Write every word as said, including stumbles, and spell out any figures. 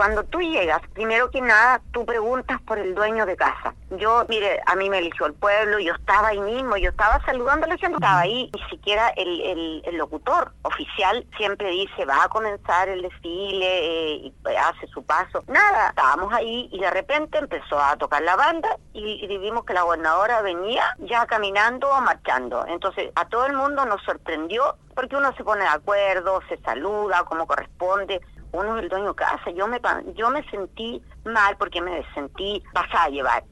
cuando tú llegas, primero que nada, tú preguntas por el dueño de casa. Yo, mire, a mí me eligió el pueblo, yo estaba ahí mismo, yo estaba saludando a la gente, estaba ahí, ni siquiera el, el, el locutor oficial siempre dice, va a comenzar el desfile, eh, y hace su paso. Nada, estábamos ahí y de repente empezó a tocar la banda y, y vimos que la gobernadora venía ya caminando o marchando. Entonces, a todo el mundo nos sorprendió porque uno se pone de acuerdo, se saluda como corresponde. Uno es el dueño de casa. Yo me, yo me sentí mal porque me sentí pasada a llevar.